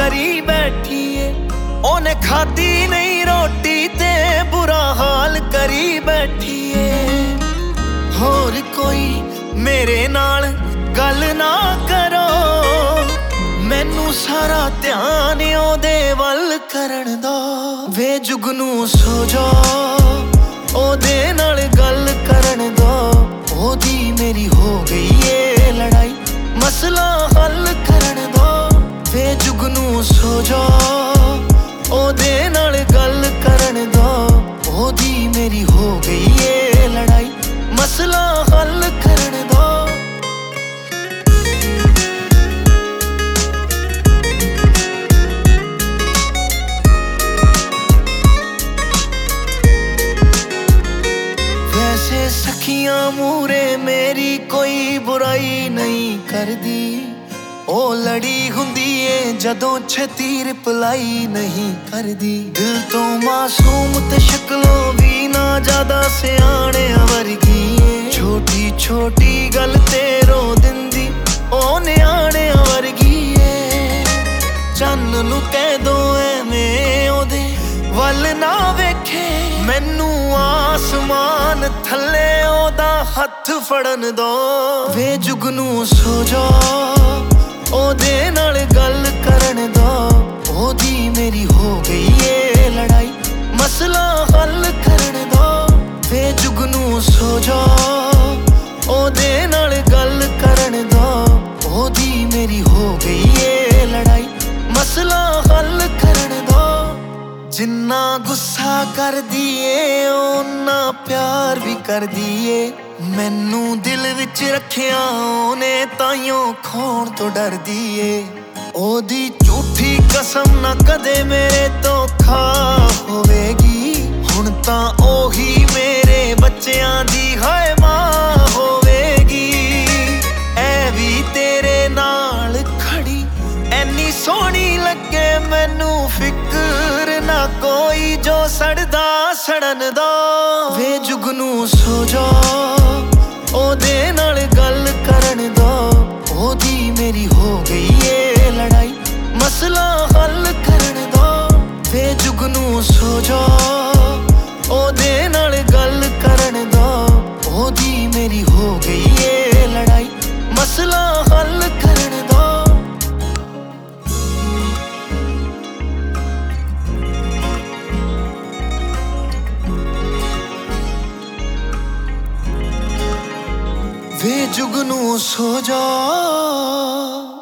करी बैठिए, ओने खादी नहीं रोटी ते बुरा हाल करी बैठिए। होर कोई मेरे नाल गल ना करो, मैनू सारा ध्यान ओदे वल करन दो। वे जुगनू सो जाओ, ओदे नाल गल करन दो। ओदी मेरी हो गई है लड़ाई, मसला हल करन दो। वे जुगनू सो जाओ, ओदे नाल गल करन दो। ओदी मेरी हो गई है लड़ाई, मसला हल करन दो। वैसे सखियां मूरे मेरी कोई बुराई नहीं करदी, ओ लड़ी हुंदी है जदों छेती रिप्लाई नहीं करदी। दिल तो मासूम ते शक्लों भी ना ज्यादा सियाणे वर्गी है। छोटी छोटी गल ते रो दिंदी ओ न्याणे वर्गी है। चन्न नू कह दो एवें ओदे वल ना वेखे, मैनू आसमान थल्ले ओदा हथ फड़न दो। वे जुगनू सो जाओ, ओदे नाल गल करन दो। ओदी मेरी हो गई है लड़ाई, मसला हल करन दो। वे जुगनू सो जाओ, ओदे नाल गल करन दो। ओदी मेरी हो गई है लड़ाई, मसला हल करन दो। जिन्ना गुस्सा कर दिए ओना प्यार भी कर दिए, मैनू दिल विच रखिया ओने ताइयों खोण तो डर दिए। ओदी झूठी कसम ना कदे मेरे तो खा होवेगी, हुण तां ओही मेरे बच्चियां दी हाय मां होवेगी। ऐ भी तेरे नाल खड़ी ऐनी सोहनी लगे, मैनू फिक्र ना कोई जो सड़दा सड़न दो। वे जुगनू सो जाओ, ओदे नाल गल करन दो। ओदी मेरी हो गई है लड़ाई, मसला हल करन दो। वे जुगनू सो जाओ, ओदे नाल गल करन दो। ओदी मेरी हो गई है लड़ाई, मसला हल करन दो। वे जुगनू सो जाओ।